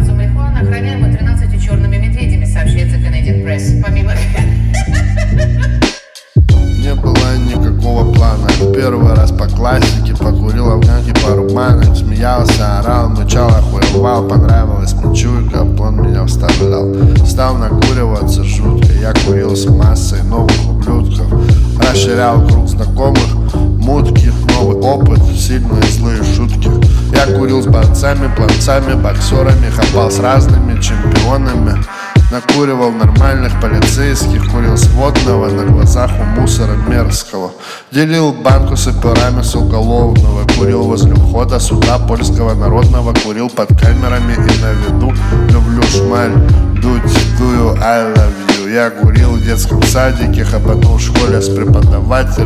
концу марихуаны, охраняемую 13 черными медведями, сообщает The Canadian Press. Помимо... Не было никакого плана. Первый раз по классике покурил афганки пару банок. Смеялся, орал, мычал, охуевал. Понравилась мне чуйка, он меня вставлял. Стал накуриваться жутко. Я курил с массой новых ублюдков. Расширял круг знакомых. Мутки, новый опыт, сильные злые шутки. Я курил с борцами, пловцами, боксерами. Хапал с разными чемпионами. Накуривал нормальных полицейских, курил сводного на глазах у мусора мерзкого. Делил банку с операми с уголовного, курил возле входа суда польского народного, курил под камерами и на виду. Люблю шмаль, дую, I love you. Я курил в детском садике, хапанул в школе с преподавателем.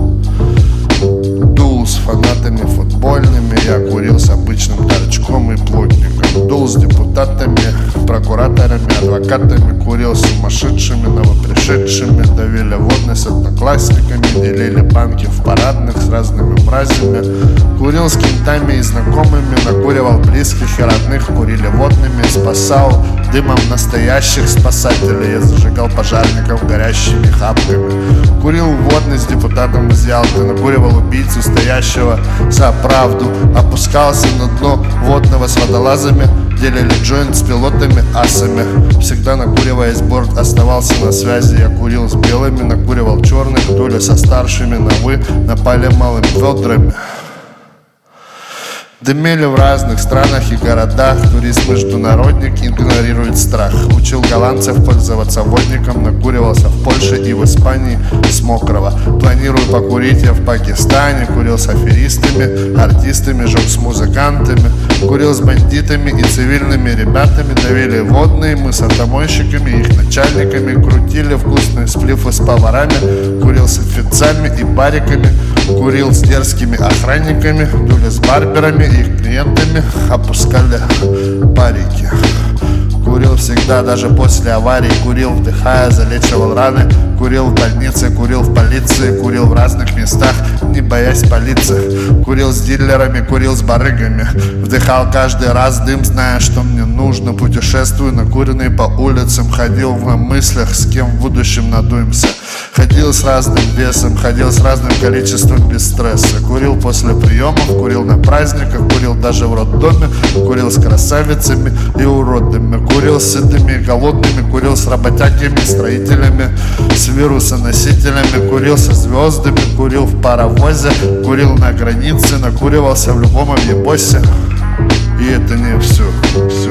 Дул с фанатами футбольными, я курил с обычным торчком и плотником. Дул с депутатами, прокураторами, адвокатами, курил с сумасшедшими, новопришедшими. Давили водный с одноклассниками, делили банки в парадных с разными мразями. Курил с кентами и знакомыми, накуривал близких и родных, курили водными, спасал дымом настоящих спасателей. Я зажигал пожарников горящими хапками. Курил водный с депутатом из Ялты, накуривал убийцу, стоящего за правду. Опускался на дно водного с водолазами, делили джойнт с пилотами асами. Всегда накуриваясь борт, оставался на связи. Я курил с белыми, накуривал черных, дули со старшими на «вы», напали малыми ведрами. Дымели в разных странах и городах. Турист-международник игнорирует страх. Учил голландцев пользоваться водником. Накуривался в Польше и в Испании с мокрого. Планирую покурить я в Пакистане. Курил с аферистами, артистами, жег с музыкантами. Курил с бандитами и цивильными ребятами. Давили водные, мы с автомойщиками, их начальниками. Крутили вкусные сплифы с поварами. Курил с официантами и бариками. Курил с дерзкими охранниками. Дули с барберами, их клиентами. Опускали парики. Курил всегда, даже после аварии. Курил, вдыхая, залечивал раны. Курил в больнице, курил в полиции. Курил в разных местах, не боясь полиции. Курил с дилерами, курил с барыгами. Вдыхал каждый раз дым, зная, что мне нужно. Путешествую накуренный по улицам. Ходил в мыслях, с кем в будущем надуемся. Ходил с разным весом, ходил с разным количеством без стресса. Курил после приемов, курил на праздниках. Курил даже в роддоме. Курил с красавицами и уродами. Курил с сытыми и голодными. Курил с работягами, строителями, с вирусоносителями. Курил со звездами, курил в паровозе. Курил на границе, накуривался в любом объебосе. И это не все.